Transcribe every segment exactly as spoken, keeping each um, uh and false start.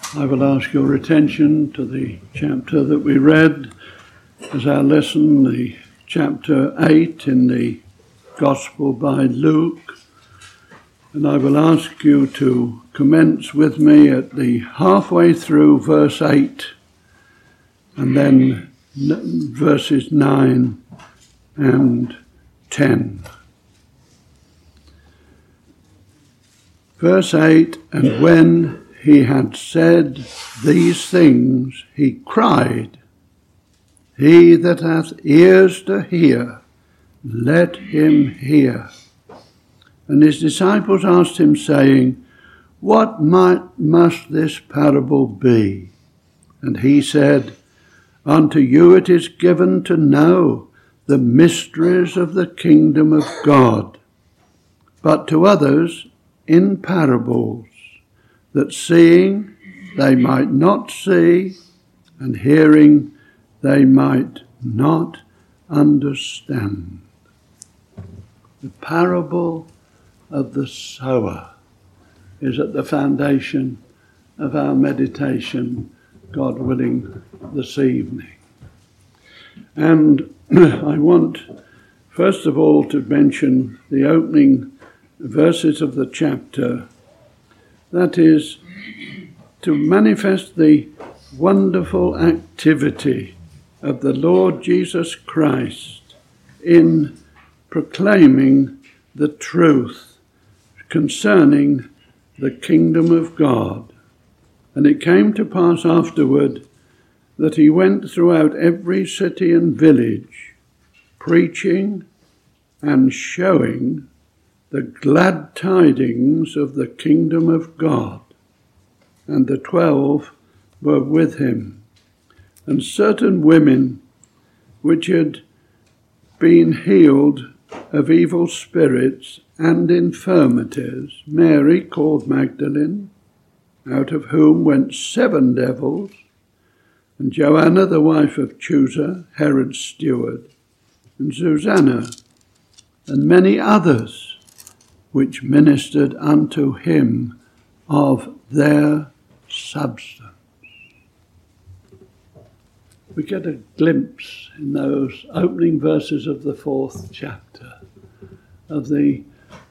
I will ask your attention to the chapter that we read as our lesson, the chapter eight in the Gospel by Luke. And I will ask you to commence with me at the halfway through verse eight and then verses nine and ten. Verse eight, and when he had said these things, he cried, "He that hath ears to hear, let him hear." And his disciples asked him, saying, "What might must this parable be?" And he said, "Unto you it is given to know the mysteries of the kingdom of God, but to others in parables, that seeing they might not see, and hearing they might not understand." The parable of the sower is at the foundation of our meditation, God willing, this evening. And I want, first of all, to mention the opening verses of the chapter. That is, to manifest the wonderful activity of the Lord Jesus Christ in proclaiming the truth concerning the kingdom of God. And it came to pass afterward that he went throughout every city and village, preaching and showing the glad tidings of the kingdom of God. And the twelve were with him. And certain women which had been healed of evil spirits and infirmities, Mary called Magdalene, out of whom went seven devils, and Joanna the wife of Chuza, Herod's steward, and Susanna, and many others, which ministered unto him of their substance. We get a glimpse in those opening verses of the fourth chapter of the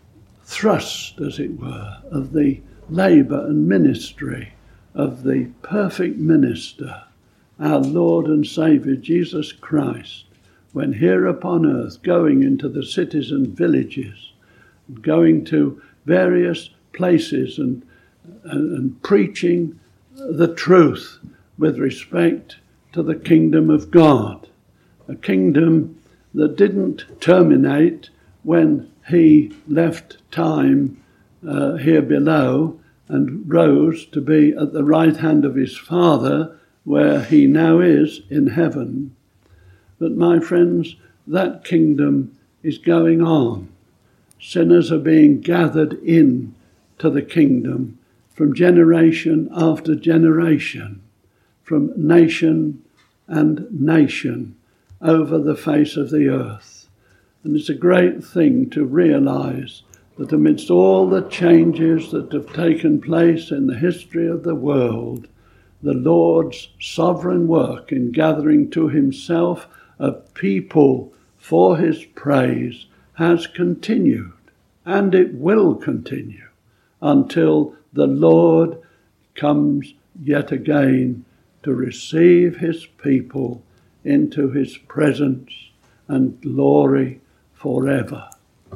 thrust, as it were, of the labour and ministry of the perfect minister, our Lord and Saviour Jesus Christ, when here upon earth, going into the cities and villages, going to various places and, and, and preaching the truth with respect to the kingdom of God, a kingdom that didn't terminate when he left time uh, here below and rose to be at the right hand of his Father, where he now is in heaven. But my friends, that kingdom is going on. Sinners are being gathered in to the kingdom from generation after generation, from nation and nation over the face of the earth. And it's a great thing to realize that amidst all the changes that have taken place in the history of the world, the Lord's sovereign work in gathering to himself a people for his praise has continued, and it will continue until the Lord comes yet again to receive his people into his presence and glory forever.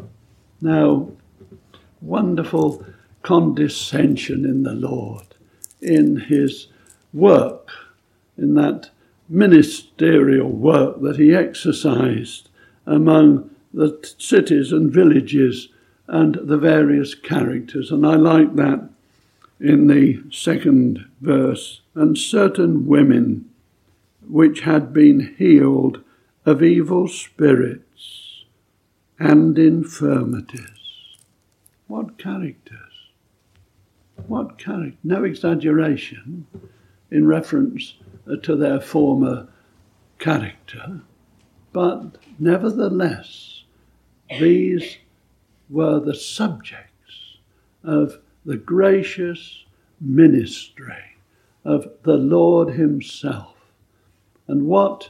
Now, wonderful condescension in the Lord, in his work, in that ministerial work that he exercised among the cities and villages and the various characters. And I like that in the second verse. And certain women which had been healed of evil spirits and infirmities. What characters? What character? No exaggeration in reference to their former character, but nevertheless, these were the subjects of the gracious ministry of the Lord himself, and what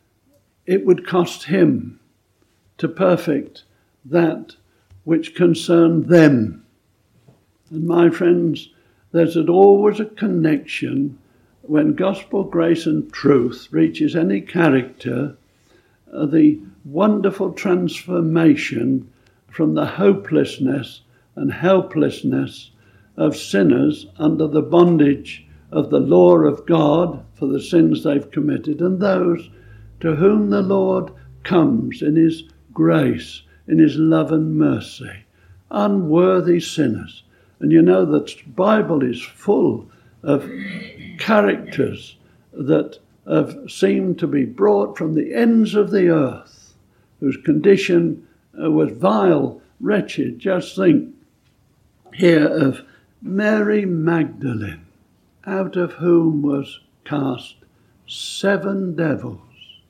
it would cost him to perfect that which concerned them. And my friends, there's always a connection when gospel grace and truth reaches any character, uh, the wonderful transformation from the hopelessness and helplessness of sinners under the bondage of the law of God for the sins they've committed, and those to whom the Lord comes in his grace, in his love and mercy, unworthy sinners. And you know that the Bible is full of characters that have seemed to be brought from the ends of the earth, whose condition was vile, wretched. Just think here of Mary Magdalene, out of whom was cast seven devils.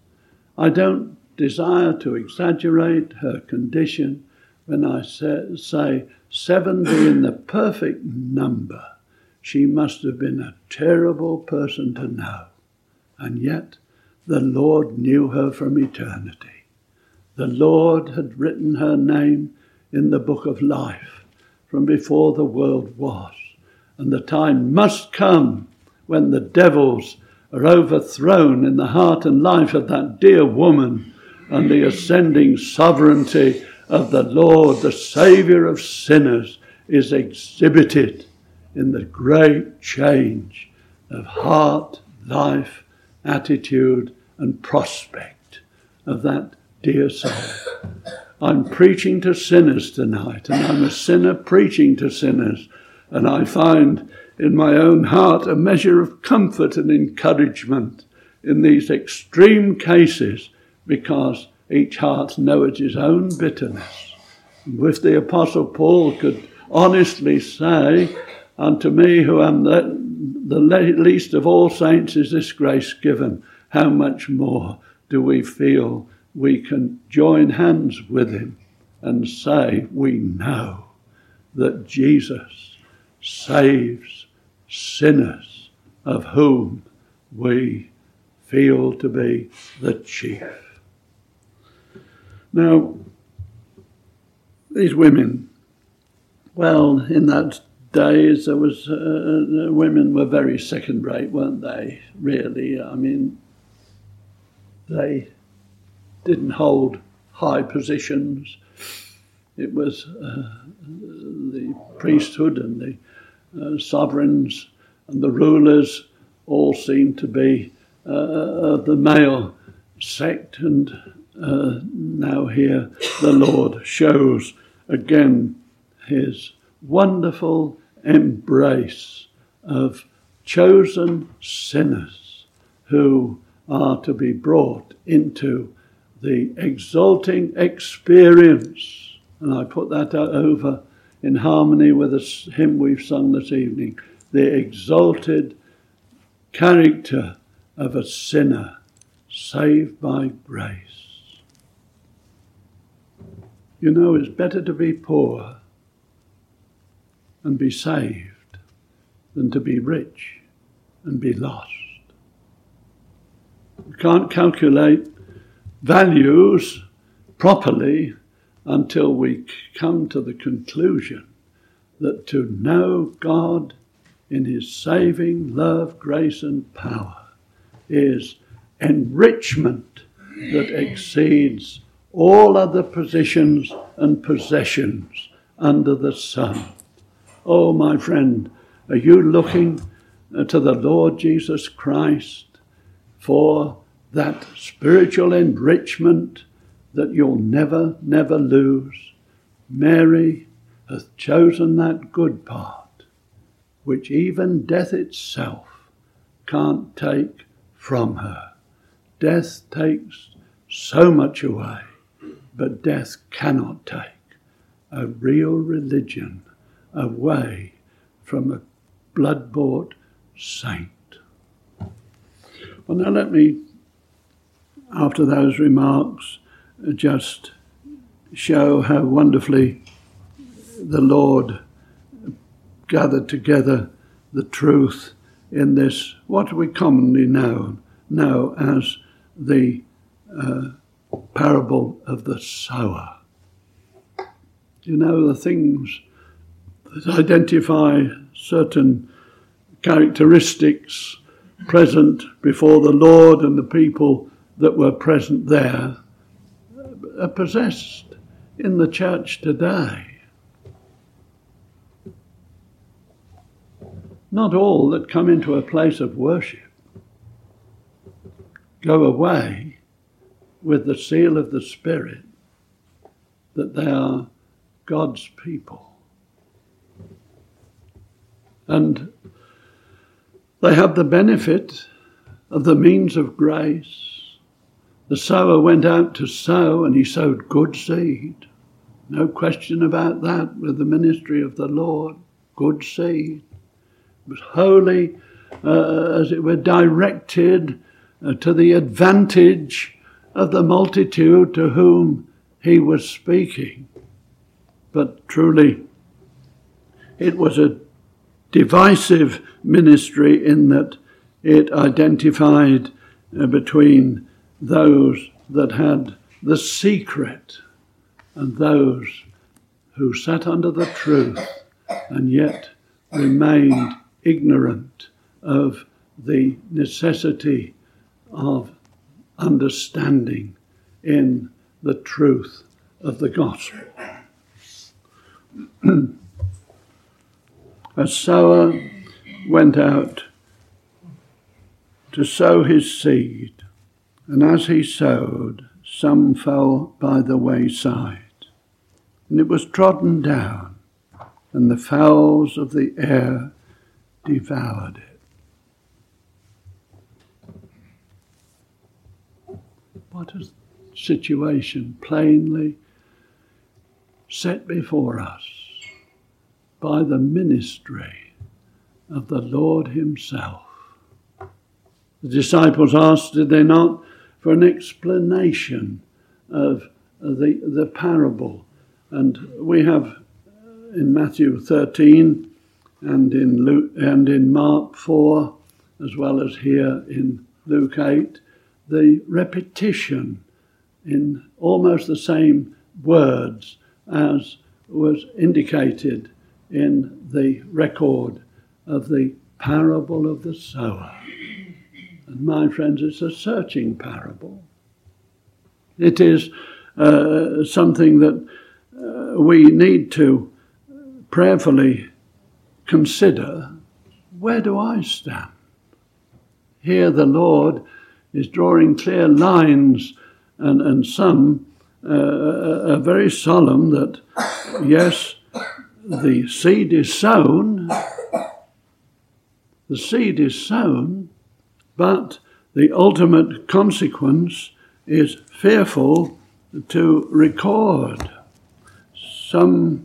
I don't desire to exaggerate her condition when I say, say seven being the perfect number. She must have been a terrible person to know. And yet the Lord knew her from eternity. The Lord had written her name in the book of life from before the world was. And the time must come when the devils are overthrown in the heart and life of that dear woman, and the ascending sovereignty of the Lord, the Saviour of sinners, is exhibited in the great change of heart, life, attitude and prospect of that dear soul. I'm preaching to sinners tonight, and I'm a sinner preaching to sinners, and I find in my own heart a measure of comfort and encouragement in these extreme cases, because each heart knows its own bitterness. And if the Apostle Paul could honestly say, unto me who am the, the least of all saints is this grace given, how much more do we feel we can join hands with him and say we know that Jesus saves sinners, of whom we feel to be the chief. Now, these women, well, in that days there was uh, women were very second rate, weren't they? Really, I mean, they didn't hold high positions. It was uh, the priesthood and the uh, sovereigns and the rulers all seemed to be uh, of the male sect, and uh, now here the Lord shows again his wonderful embrace of chosen sinners who are to be brought into the exalting experience. And I put that over in harmony with the hymn we've sung this evening, the exalted character of a sinner saved by grace. You know, it's better to be poor and be saved than to be rich and be lost. We can't calculate values properly until we come to the conclusion that to know God in his saving love, grace and power is enrichment that exceeds all other positions and possessions under the sun. Oh, my friend, are you looking to the Lord Jesus Christ for that spiritual enrichment that you'll never, never lose? Mary hath chosen that good part, which even death itself can't take from her. Death takes so much away, but death cannot take a real religion away from a blood-bought saint. Well, now let me, after those remarks, just show how wonderfully the Lord gathered together the truth in this, what we commonly know, know as the uh, parable of the sower. You know, the things that identify certain characteristics present before the Lord and the people that were present there are possessed in the church today. Not all that come into a place of worship go away with the seal of the Spirit that they are God's people. And they have the benefit of the means of grace. The sower went out to sow and he sowed good seed. No question about that with the ministry of the Lord. Good seed. It was wholly, uh, as it were, directed uh, to the advantage of the multitude to whom he was speaking. But truly, it was a divisive ministry in that it identified uh, between those that had the secret and those who sat under the truth and yet remained ignorant of the necessity of understanding in the truth of the gospel. A sower went out to sow his seed, and as he sowed, some fell by the wayside, and it was trodden down, and the fowls of the air devoured it. What a situation plainly set before us by the ministry of the Lord himself. The disciples asked, did they not, for an explanation of the, the parable. And we have in Matthew thirteen and in Luke, and in Mark four, as well as here in Luke eight, the repetition in almost the same words as was indicated in the record of the parable of the sower. And my friends, it's a searching parable. It is uh, something that uh, we need to prayerfully consider. Where do I stand? Here the Lord is drawing clear lines, and, and some uh, are very solemn that, yes, the seed is sown, the seed is sown, but the ultimate consequence is fearful to record. Some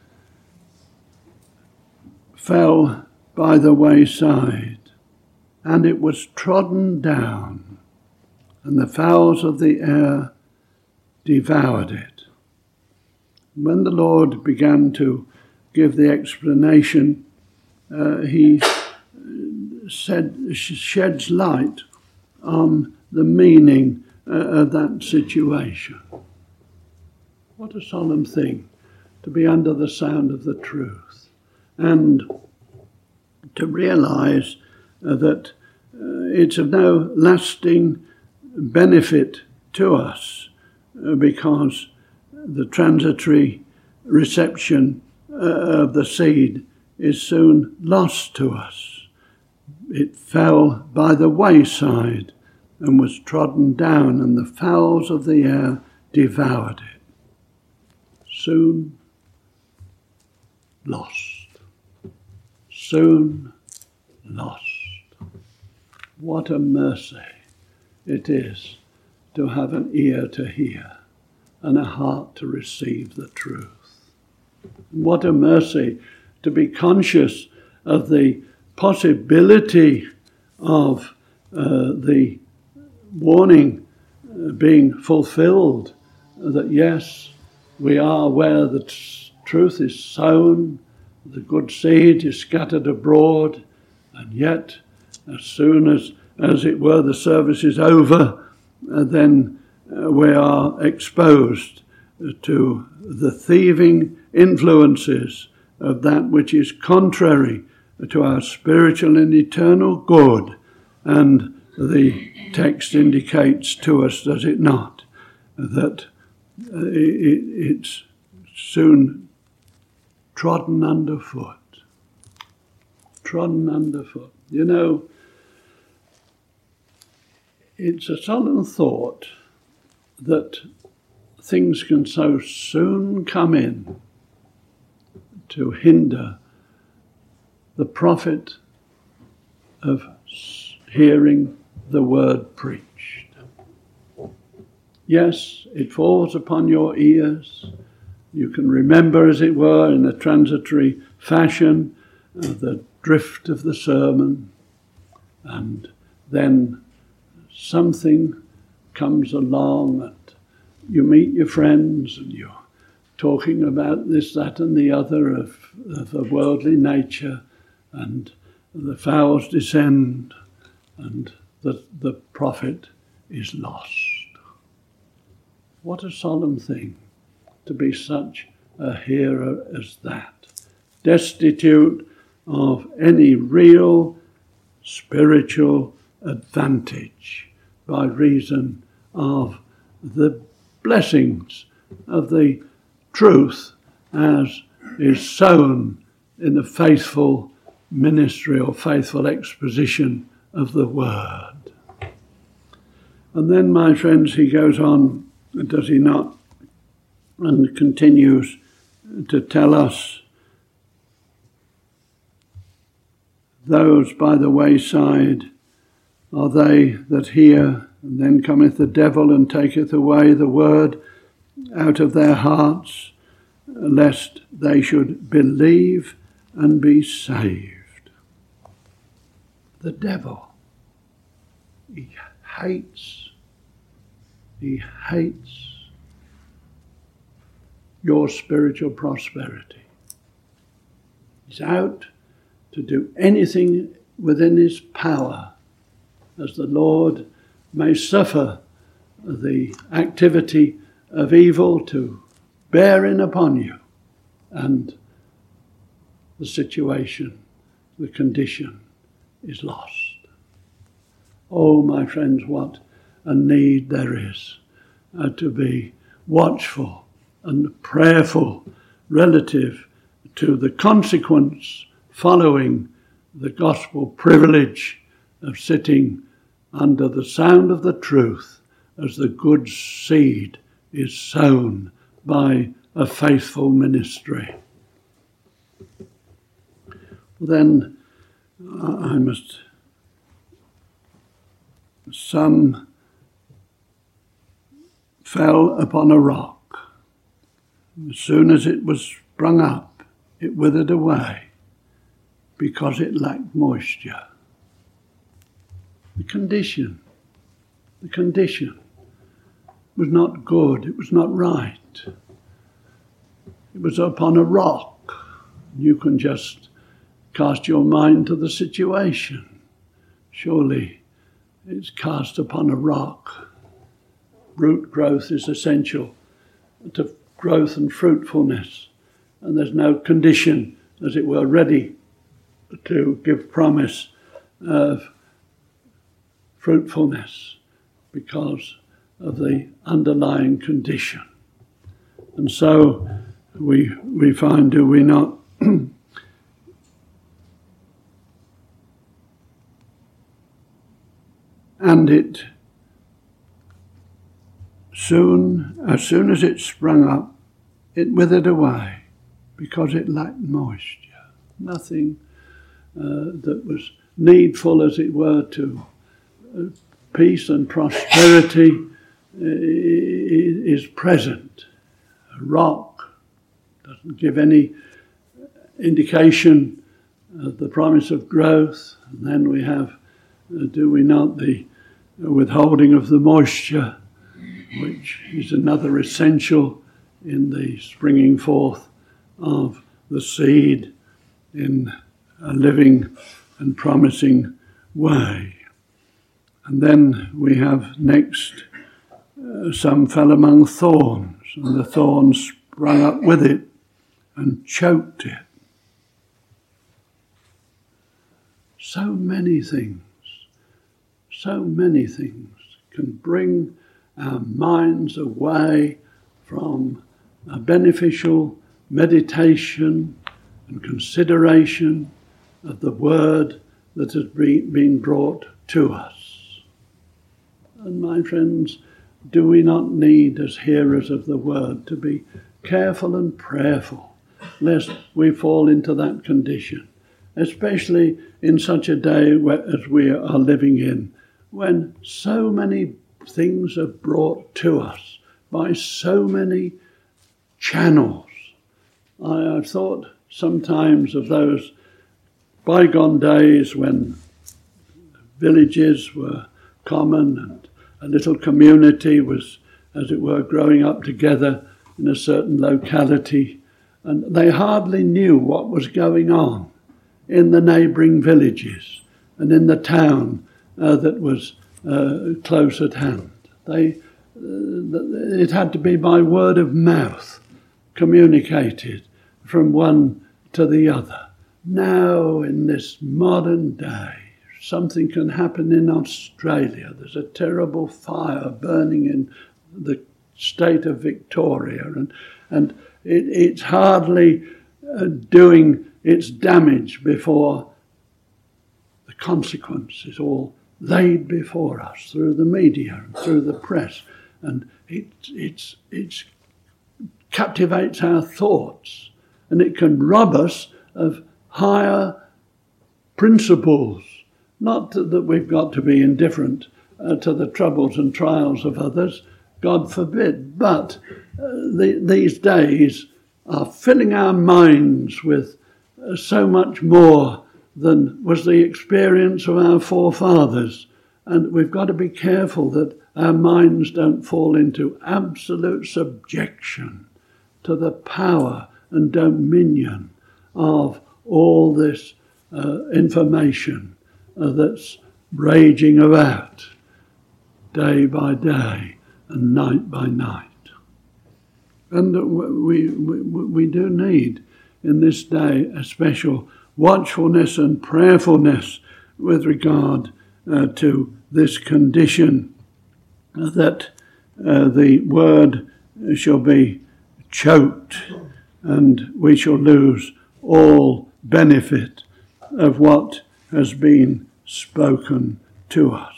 fell by the wayside, and it was trodden down, and the fowls of the air devoured it. When the Lord began to give the explanation, uh, he said, sheds light on the meaning uh, of that situation. What a solemn thing to be under the sound of the truth and to realize uh, that uh, it's of no lasting benefit to us uh, because the transitory reception uh, of the seed is soon lost to us. It fell by the wayside and was trodden down, and the fowls of the air devoured it. Soon lost. Soon lost. What a mercy it is to have an ear to hear and a heart to receive the truth. What a mercy to be conscious of the possibility of uh, the warning uh, being fulfilled, uh, that yes, we are where the t- truth is sown, the good seed is scattered abroad, and yet As soon as, as it were, the service is over, uh, then uh, we are exposed to the thieving influences of that which is contrary to our spiritual and eternal good. And the text indicates to us, does it not, that uh, it, it's soon trodden underfoot. Trodden underfoot. You know, it's a solemn thought that things can so soon come in to hinder the profit of hearing the word preached. Yes, it falls upon your ears. You can remember, as it were, in a transitory fashion, uh, the drift of the sermon, and then something comes along and you meet your friends and you're talking about this, that and the other of, of a worldly nature, and the fowls descend and the, the prophet is lost. What a solemn thing to be such a hearer as that, destitute of any real spiritual advantage by reason of the blessings of the truth as is sown in the faithful ministry or faithful exposition of the word. And then, my friends, he goes on, does he not, and continues to tell us, those by the wayside are they that hear, and then cometh the devil and taketh away the word out of their hearts, lest they should believe and be saved. The devil, he hates, he hates your spiritual prosperity. He's out to do anything within his power, as the Lord may suffer the activity of evil to bear in upon you, and the situation, the condition is lost. Oh, my friends, what a need there is uh, to be watchful and prayerful relative to the consequence following the gospel privilege of sitting under the sound of the truth as the good seed is sown by a faithful ministry. Then I must, some fell upon a rock. As soon as it was sprung up, it withered away because it lacked moisture. The condition, the condition was not good, it was not right. It was upon a rock. You can just cast your mind to the situation. Surely it's cast upon a rock. Root growth is essential to growth and fruitfulness, and there's no condition, as it were, ready to give promise of fruitfulness because of the underlying condition. And so we we find, do we not, and it soon, as soon as it sprung up, it withered away because it lacked moisture. Nothing uh, that was needful, as it were, to uh, peace and prosperity uh, is present. A rock doesn't give any indication of the promise of growth. And then we have, uh, do we not, the withholding of the moisture, which is another essential in the springing forth of the seed in a living and promising way. And then we have next, uh, some fell among thorns, and the thorns sprung up with it and choked it. So many things, so many things can bring our minds away from a beneficial meditation and consideration of the word that has been brought to us. And my friends, do we not need, as hearers of the word, to be careful and prayerful, lest we fall into that condition, especially in such a day as we are living in, when so many things are brought to us by so many channels. I have thought sometimes of those bygone days when villages were common and a little community was, as it were, growing up together in a certain locality, and they hardly knew what was going on in the neighbouring villages and in the town uh, that was uh, close at hand. They, uh, it had to be by word of mouth, communicated from one to the other. Now, in this modern day, something can happen in Australia. There's a terrible fire burning in the state of Victoria, and and it, it's hardly uh, doing its damage before the consequence is all laid before us through the media and through the press, and it it's it's captivates our thoughts, and it can rob us of higher principles. Not that we've got to be indifferent uh, to the troubles and trials of others, God forbid, but uh, the, these days are filling our minds with uh, so much more than was the experience of our forefathers. And we've got to be careful that our minds don't fall into absolute subjection to the power and dominion of all this uh, information uh, that's raging about day by day and night by night. And we, we, we do need in this day a special watchfulness and prayerfulness with regard uh, to this condition, uh, that uh, the word shall be choked and we shall lose all benefit of what has been spoken to us.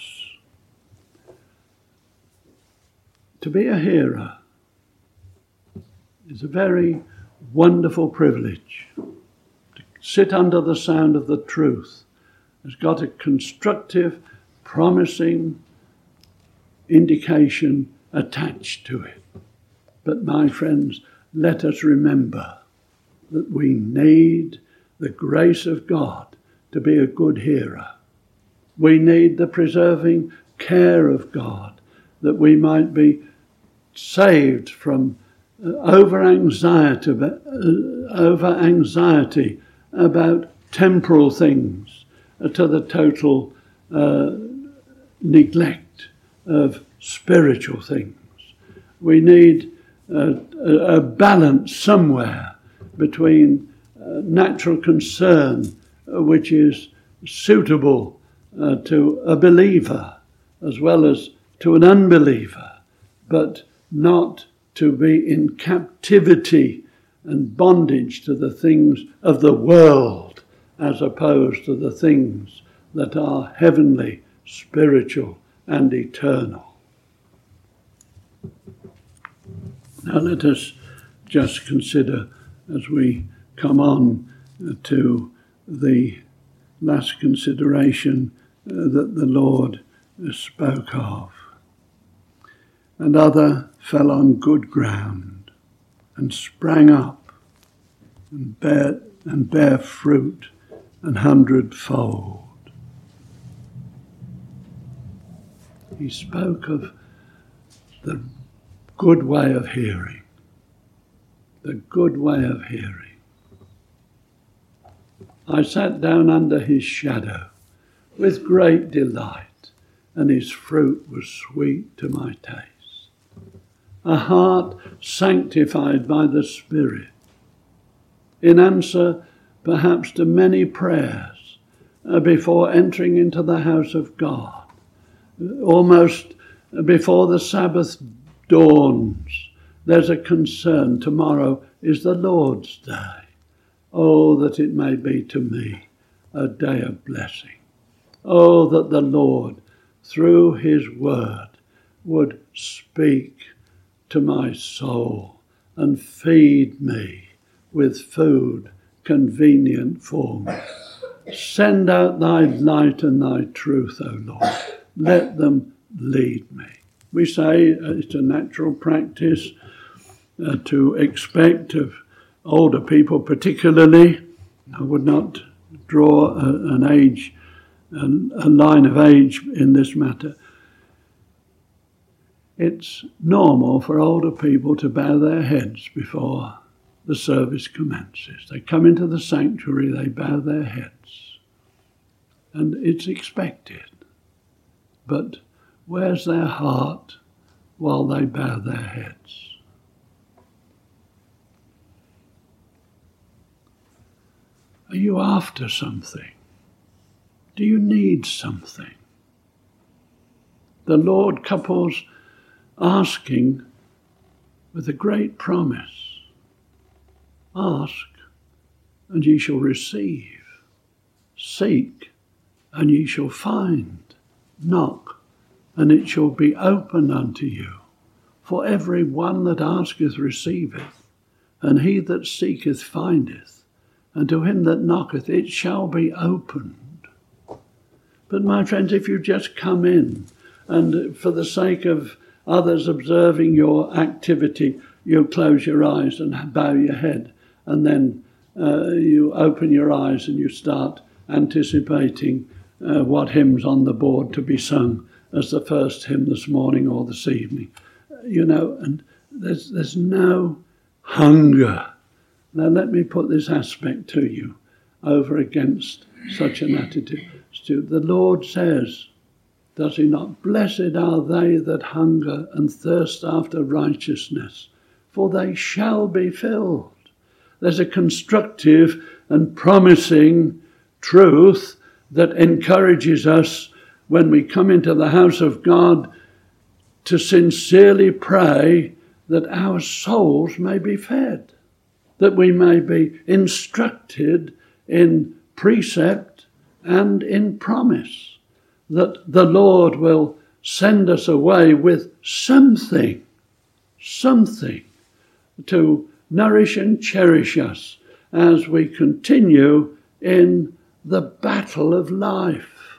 To be a hearer is a very wonderful privilege. To sit under the sound of the truth has got a constructive, promising indication attached to it. But my friends, let us remember that we need the grace of God to be a good hearer. We need the preserving care of God that we might be saved from uh, over anxiety, uh, over anxiety about temporal things, uh, to the total uh, neglect of spiritual things. We need uh, a, a balance somewhere between uh, natural concern, uh, which is suitable uh, to a believer as well as to an unbeliever, but not to be in captivity and bondage to the things of the world as opposed to the things that are heavenly, spiritual, and eternal. Now let us just consider, as we come on to the last consideration uh, that the Lord spoke of. And other fell on good ground and sprang up and bare, and bare fruit an hundredfold. He spoke of the good way of hearing, the good way of hearing. I sat down under his shadow with great delight, and his fruit was sweet to my taste. A heart sanctified by the Spirit, in answer perhaps to many prayers uh, before entering into the house of God, almost before the Sabbath dawns, there's a concern. Tomorrow is the Lord's day. Oh, that it may be to me a day of blessing. Oh, that the Lord, through his word, would speak to my soul and feed me with food convenient for me. Send out thy light and thy truth, O Lord. Let them lead me. We say it's a natural practice uh, to expect of older people particularly. I would not draw a, an age, a, a line of age in this matter. It's normal for older people to bow their heads before the service commences. They come into the sanctuary, they bow their heads. And it's expected. But where's their heart while they bow their heads? Are you after something? Do you need something? The Lord couples asking with a great promise. Ask, and ye shall receive. Seek, and ye shall find. Knock, and it shall be opened unto you. For every one that asketh receiveth, and he that seeketh findeth, and to him that knocketh it shall be opened. But my friends, if you just come in, and for the sake of others observing your activity, you close your eyes and bow your head, and then uh, you open your eyes and you start anticipating uh, what hymn's on the board to be sung as the first hymn this morning or this evening. You know, and there's there's no hunger. Now let me put this aspect to you over against such an attitude. The Lord says, does he not, blessed are they that hunger and thirst after righteousness, for they shall be filled. There's a constructive and promising truth that encourages us when we come into the house of God to sincerely pray that our souls may be fed, that we may be instructed in precept and in promise, that the Lord will send us away with something, something to nourish and cherish us as we continue in the battle of life.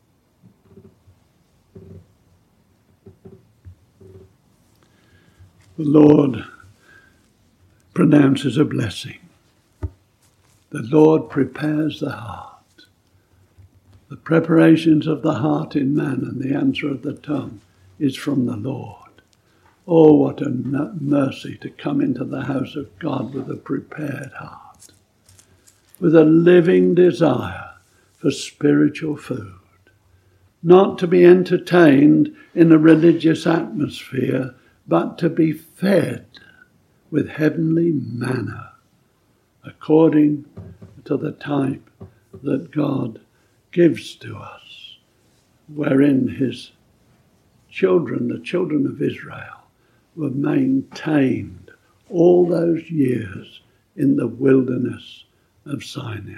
The Lord pronounces a blessing. The Lord prepares the heart. The preparations of the heart in man and the answer of the tongue is from the Lord. Oh, what a mercy to come into the house of God with a prepared heart, with a living desire for spiritual food, not to be entertained in a religious atmosphere, but to be fed with heavenly manna, according to the type that God gives to us, wherein his children, the children of Israel, were maintained all those years in the wilderness of Sinai.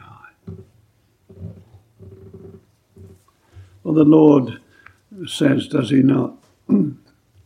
Well, the Lord says, does he not? And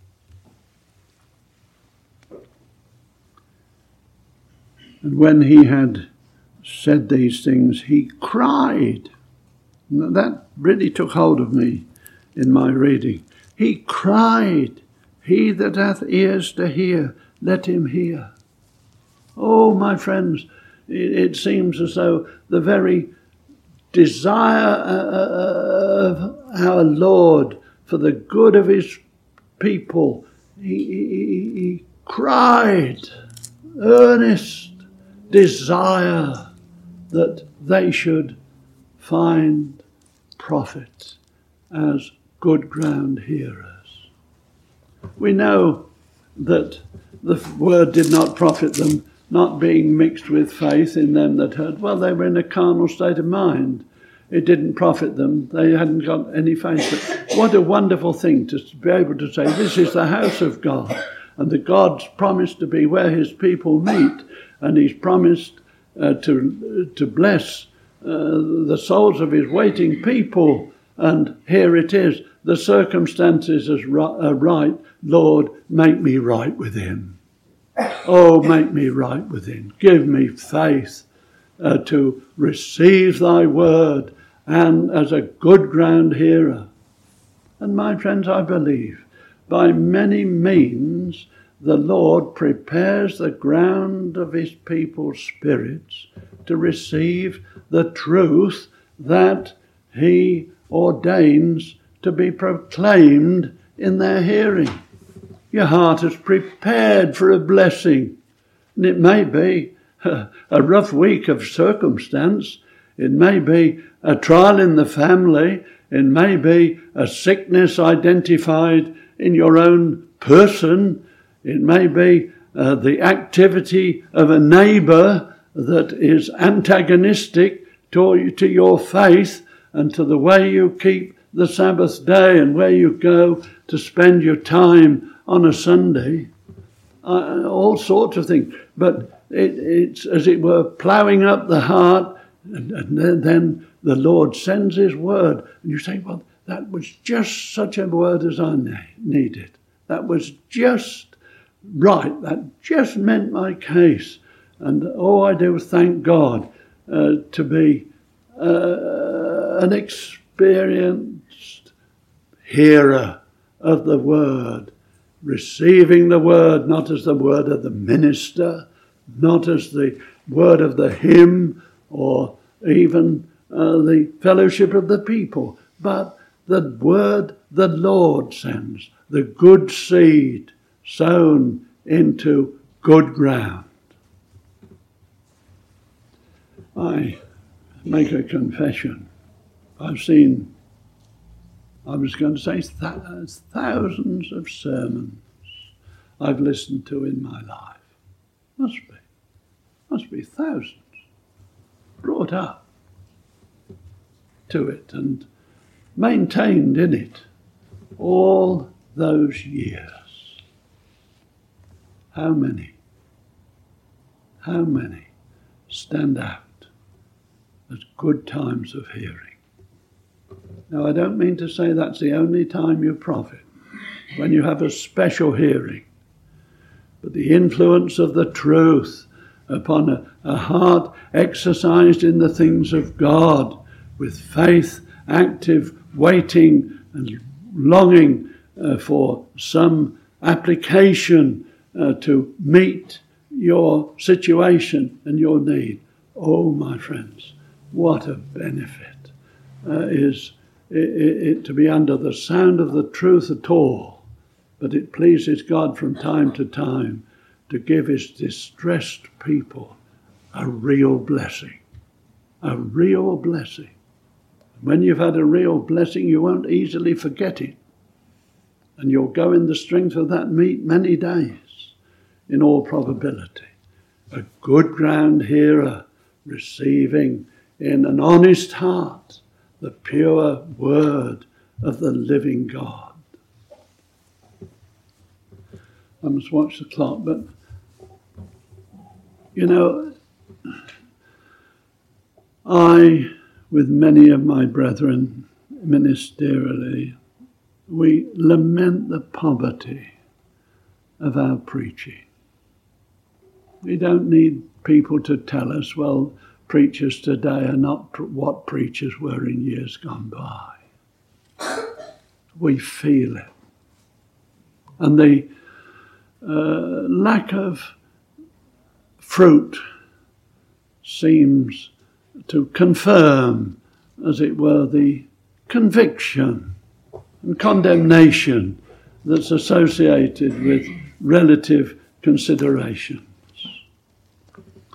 when he had said these things, he cried. That really took hold of me in my reading. He cried, he that hath ears to hear, let him hear. Oh, my friends, it, it seems as though the very desire of our Lord for the good of his people, he, he, he cried, earnest desire that they should find prophets as good ground hearers. We know that the word did not profit them, not being mixed with faith in them that heard. Well, they were in a carnal state of mind. It didn't profit them. They hadn't got any faith. But what a wonderful thing to be able to say, this is the house of God, and that God's promised to be where his people meet, and he's promised uh, to, to bless uh, the souls of his waiting people. And here it is. The circumstances are right. Lord, make me right within. Oh, make me right within. Give me faith uh, to receive thy word, and as a good ground hearer. And my friends, I believe by many means the Lord prepares the ground of his people's spirits to receive the truth that he ordains to be proclaimed in their hearing. Your heart is prepared for a blessing. And it may be a rough week of circumstance. It may be a trial in the family. It may be a sickness identified in your own person. It may be uh, the activity of a neighbour that is antagonistic to, to your faith and to the way you keep the Sabbath day and where you go to spend your time on a Sunday. Uh, all sorts of things. But it, it's, as it were, ploughing up the heart, and, and then, then the Lord sends his word. And you say, well, that was just such a word as I needed. That was just right. That just meant my case. And all I do is thank God uh, to be uh, an experienced hearer of the word, receiving the word not as the word of the minister, not as the word of the hymn or even uh, the fellowship of the people, but the word the Lord sends, the good seed sown into good ground. I make a confession. I've seen, I was going to say th- thousands of sermons I've listened to in my life. Must be. Must be thousands. Brought up to it and maintained in it all those years. How many, how many stand out as good times of hearing? Now, I don't mean to say that's the only time you profit, when you have a special hearing. But the influence of the truth upon a, a heart exercised in the things of God, with faith, active, waiting and longing uh, for some application uh, to meet your situation and your need. Oh, my friends, what a benefit uh, is it, it, it to be under the sound of the truth at all. But it pleases God from time to time to give his distressed people a real blessing. A real blessing. When you've had a real blessing, you won't easily forget it. And you'll go in the strength of that meat many days, in all probability. A good ground hearer, receiving in an honest heart the pure word of the living God. I must watch the clock, but, you know, I, with many of my brethren ministerially, we lament the poverty of our preaching. We don't need people to tell us, well, preachers today are not what preachers were in years gone by. We feel it. And the uh, lack of fruit seems to confirm, as it were, the conviction and condemnation that's associated with relative considerations.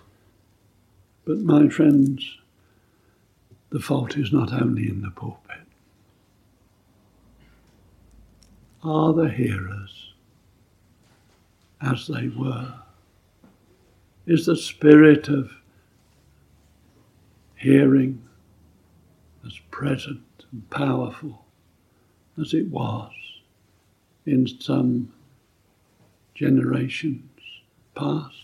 But my friends, the fault is not only in the pulpit. are the hearers as they were? Is the spirit of hearing as present and powerful as it was in some generations past?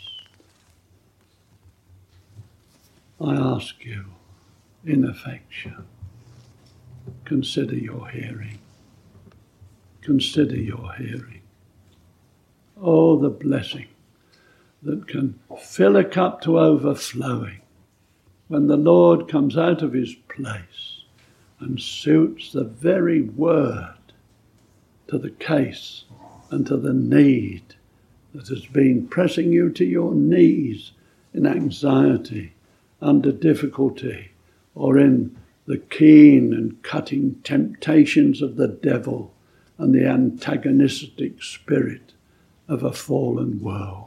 I ask you, in affection, consider your hearing. Consider your hearing. Oh, the blessing that can fill a cup to overflowing when the Lord comes out of his place and suits the very word to the case and to the need that has been pressing you to your knees in anxiety, under difficulty, or in the keen and cutting temptations of the devil and the antagonistic spirit of a fallen world.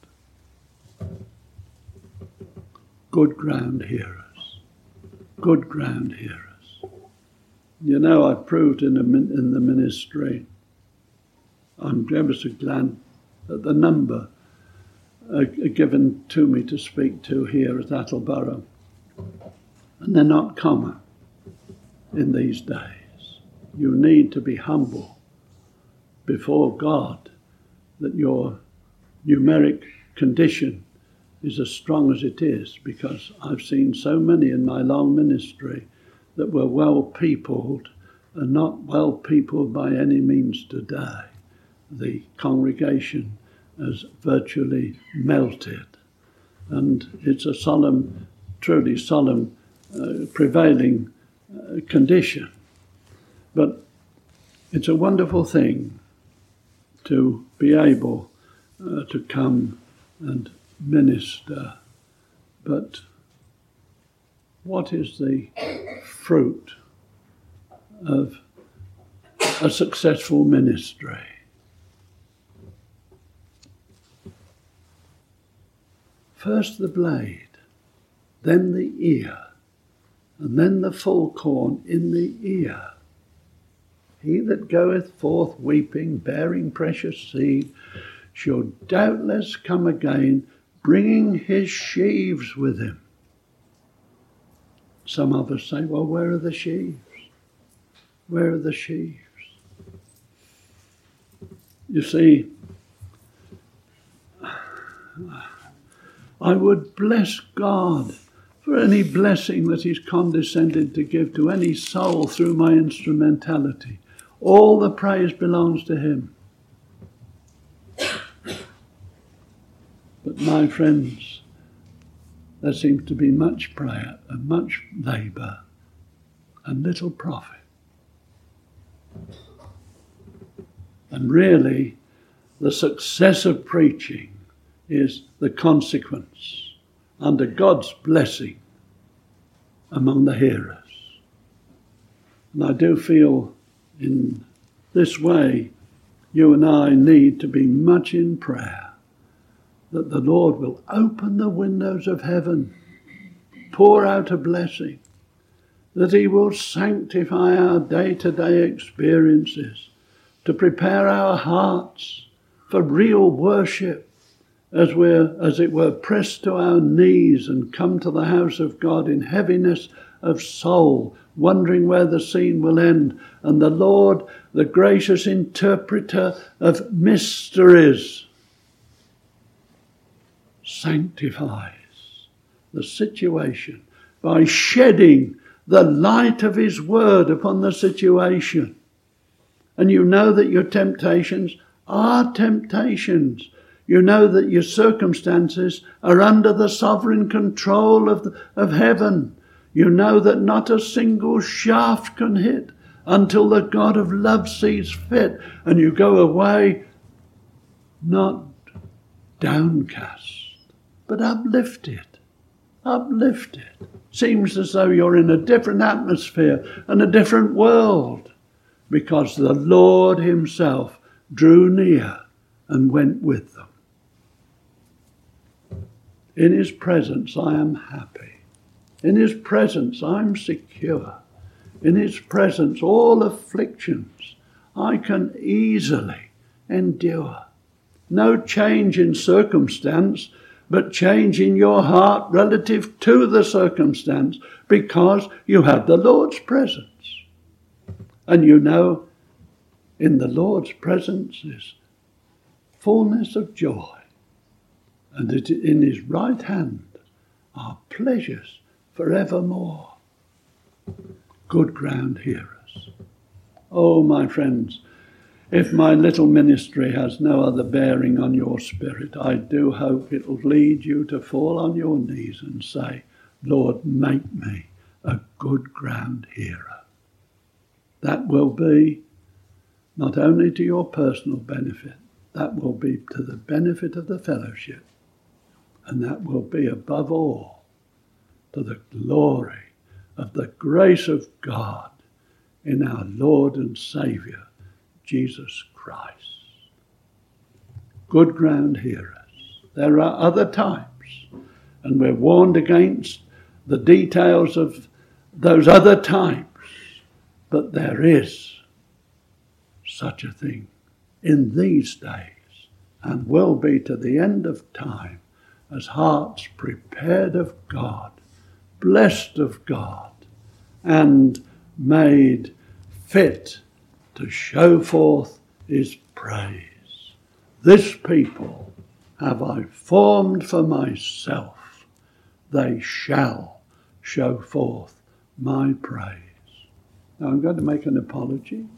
Good ground hearers. Good ground hearers. You know, I've proved in, a, in the ministry, I'm ever so glad that the number are given to me to speak to here at Attleborough, and they're not common in these days. You need to be humble before God that your numeric condition is as strong as it is, because I've seen so many in my long ministry that were well peopled and not well peopled by any means today. The congregation has virtually melted, and it's a solemn, truly solemn, uh, prevailing uh, condition. But it's a wonderful thing to be able uh, to come and minister. But what is the fruit of a successful ministry? First the blade, then the ear, and then the full corn in the ear. He that goeth forth weeping, bearing precious seed, shall doubtless come again, bringing his sheaves with him. Some of us say, well, where are the sheaves? Where are the sheaves? You see, I would bless God for any blessing that he's condescended to give to any soul through my instrumentality. All the praise belongs to him. But my friends, there seems to be much prayer and much labour and little profit. And really, the success of preaching is the consequence under God's blessing among the hearers. And I do feel in this way, you and I need to be much in prayer that the Lord will open the windows of heaven, pour out a blessing, that he will sanctify our day-to-day experiences to prepare our hearts for real worship as we're, as it were, pressed to our knees and come to the house of God in heaviness of soul, wondering where the scene will end. And the Lord, the gracious interpreter of mysteries, sanctifies the situation by shedding the light of his word upon the situation. And you know that your temptations are temptations. You know that your circumstances are under the sovereign control of, the, of heaven. You know that not a single shaft can hit until the God of love sees fit. And you go away not downcast, but uplifted. Uplifted. Seems as though you're in a different atmosphere and a different world, because the Lord himself drew near and went with them. In his presence I am happy. In his presence I'm secure. In his presence all afflictions I can easily endure. No change in circumstance, but change in your heart relative to the circumstance, because you have the Lord's presence. And you know, in the Lord's presence is fullness of joy, and that in his right hand are pleasures forevermore. Good ground, hear us. Oh, my friends, if my little ministry has no other bearing on your spirit, I do hope it will lead you to fall on your knees and say, Lord, make me a good ground hearer. That will be not only to your personal benefit, that will be to the benefit of the fellowship, and that will be above all to the glory of the grace of God in our Lord and Saviour, Jesus Christ. Good ground, hear us. There are other types, and we're warned against the details of those other types, but there is such a thing in these days, and will be to the end of time, as hearts prepared of God, blessed of God, and made fit to show forth his praise. This people have I formed for myself, they shall show forth my praise. Now I'm going to make an apology.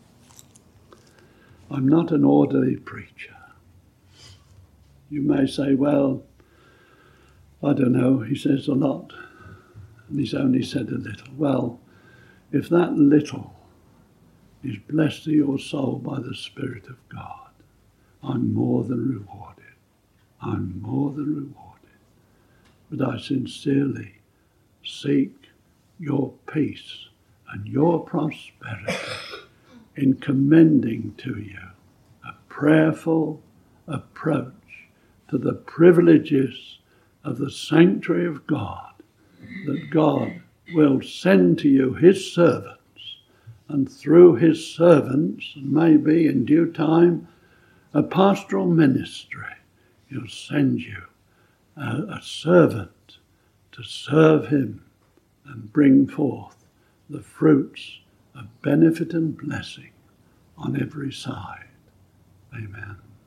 I'm not an orderly preacher. You may say, well, I don't know, he says a lot, and he's only said a little. Well, if that little is blessed to your soul by the Spirit of God, I'm more than rewarded. I'm more than rewarded. But I sincerely seek your peace and your prosperity in commending to you a prayerful approach to the privileges of the sanctuary of God, that God will send to you his servants, and through his servants, maybe in due time, a pastoral ministry. He'll send you a, a servant to serve him and bring forth the fruits of benefit and blessing on every side. Amen.